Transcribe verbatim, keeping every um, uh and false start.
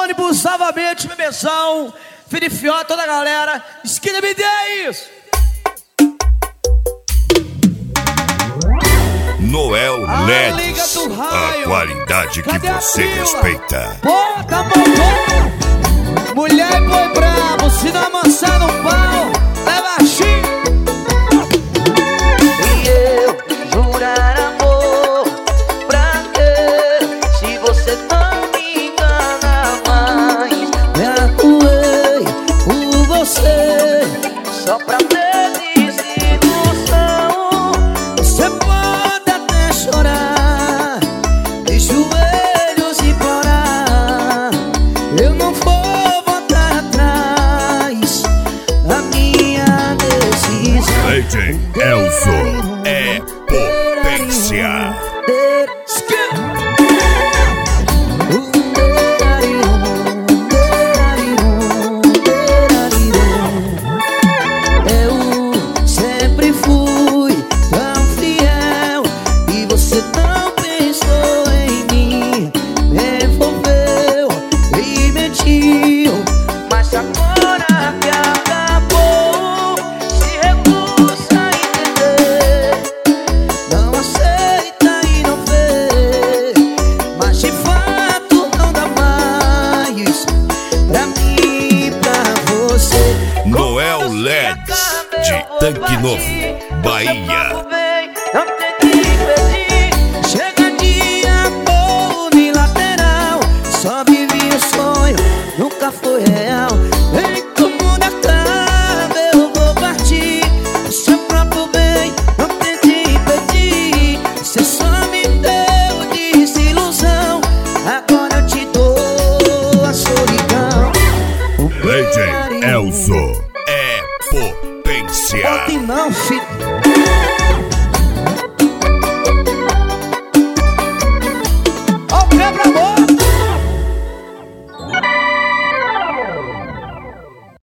ônibus, novamente, bebezão, Filifió, toda a galera. Esquina me dê isso. Noel A L E Liga Ds, do a Raio. qualidade que Cadê a você fila? respeita. Bota a mão, bota. Mulher e boi brabo, se não amansar no pau, leva baixinho. E eu jurar amor pra quê? Se você não me engana mais, Me atuei por você, só pra ter desilusão. você pode até chorar, de joelhos implorar. Eu não vou voltar atrás, a minha decisão. D J Elzo é potência. Eu sempre fui tão fiel e você não pensou em mim. Me envolveu e mentiu. Mas agora que acabou, se recusa a entender. Não aceita e não vê, mas de fato não dá mais pra mim, pra você. Noel L E Ds, de Tanque Novo, Bahia. Não tem que pedir. Chega de amor unilateral, só vivi o sonho, nunca foi real. Enquanto o mundo acaba, eu vou partir. O seu próprio bem, não tente impedir. Você só me deu desilusão, agora eu te dou a solidão. O D J Elzo é potência. Ontem não, filho.